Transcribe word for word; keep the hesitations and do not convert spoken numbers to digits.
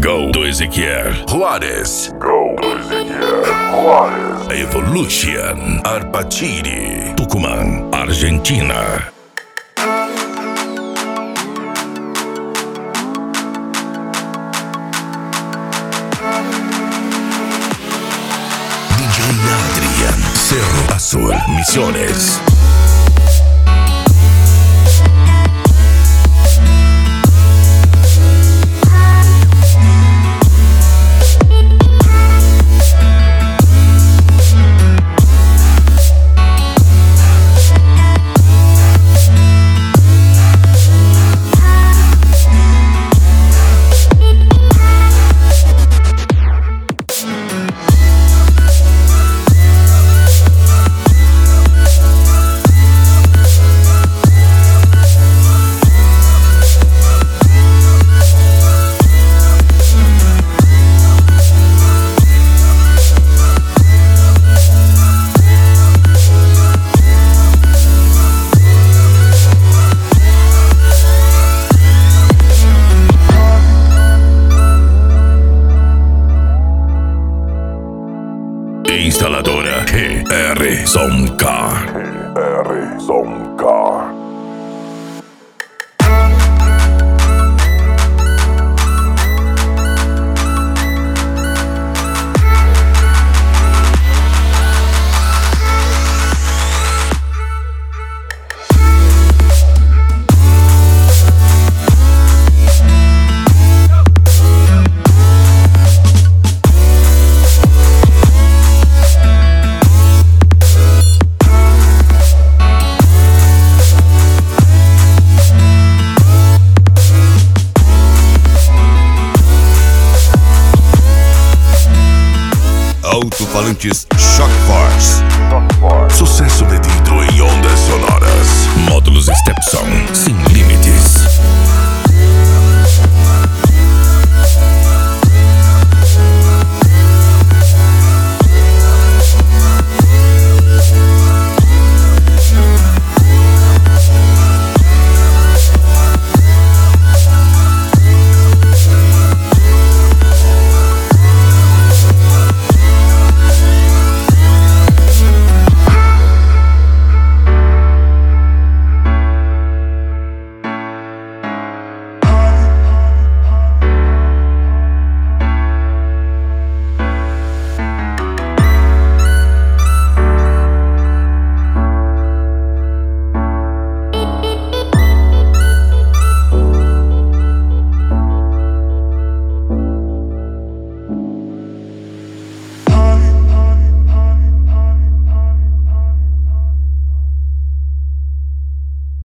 Go do Ezequiel Juarez. Go do Ezequiel Juarez. Evolution Arpachiri, Tucumán, Argentina. D J Adrian, Cerro Azul, Misiones. Instaladora G R Soundcar. G R Soundcar. Alto-falantes Shock Force. Sucesso medido em ondas sonoras. Módulos Stepson sem limites.